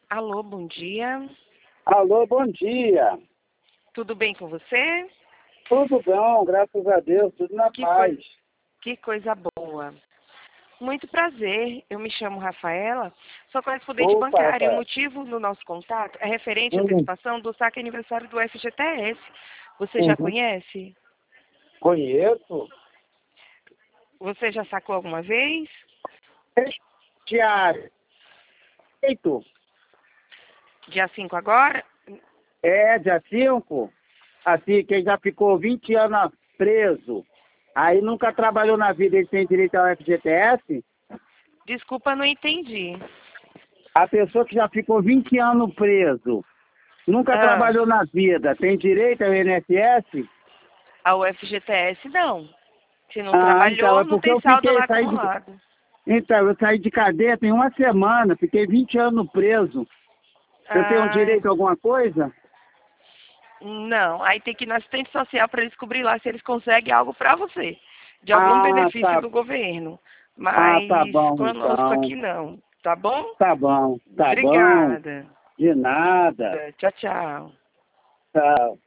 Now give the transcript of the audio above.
Alô, bom dia. Alô, bom dia. Tudo bem com você? Tudo bom, graças a Deus, tudo na paz. Que coisa boa. Muito prazer, eu me chamo Rafaela, sou correspondente Opa, bancária. O Rafael. motivo do nosso contato é referente à Uhum. antecipação do saque aniversário do FGTS. Você já Uhum. conhece? Conheço. Você já sacou alguma vez? Diário. Feito. Dia 5 agora? Dia 5. Assim, quem já ficou 20 anos preso, aí nunca trabalhou na vida, ele tem direito ao FGTS? Desculpa, não entendi. A pessoa que já ficou 20 anos preso, nunca Ah, trabalhou na vida, tem direito ao INSS? ao FGTS não. Se não Então, trabalhou, é não porque tem eu saldo fiquei, lá acumulado. Então, eu saí de cadeia tem uma semana, fiquei 20 anos preso. Eu tenho Ah, direito a alguma coisa? não, aí tem que ir na assistente social para descobrir lá se eles conseguem algo para você, de algum Ah, benefício tá. do governo. Tá Mas bom, conosco então. aqui não, tá bom? Tá bom, tá bom. Obrigada. De nada. Tchau, tchau. Tchau.